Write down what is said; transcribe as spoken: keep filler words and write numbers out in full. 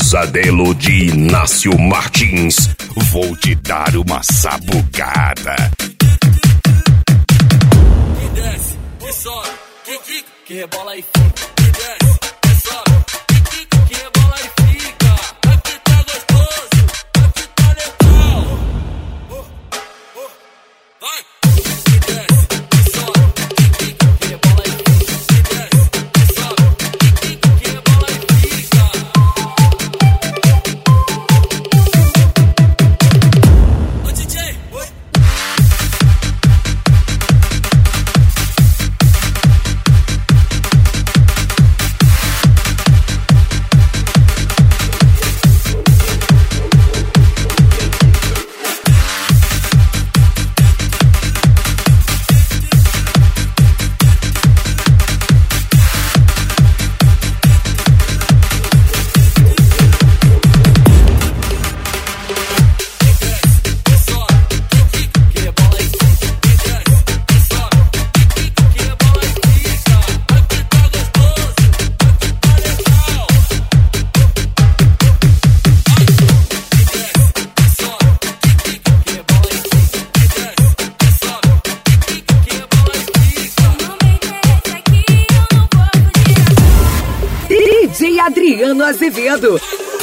Pesadelo de Inácio Martins. Vou te dar uma sabucada. Que desce, que sobe, que quica, que rebola e fica. Que desce, que sobe, que quica, que rebola e fica. Aqui tá gostoso, aqui tá legal. Oh, oh, vai. Que desce, que sobe, que quica, que rebola e fica. Que desce, que sobe, que quica, que rebola e fica. Ô D J, oi. D J Adriano Azevedo.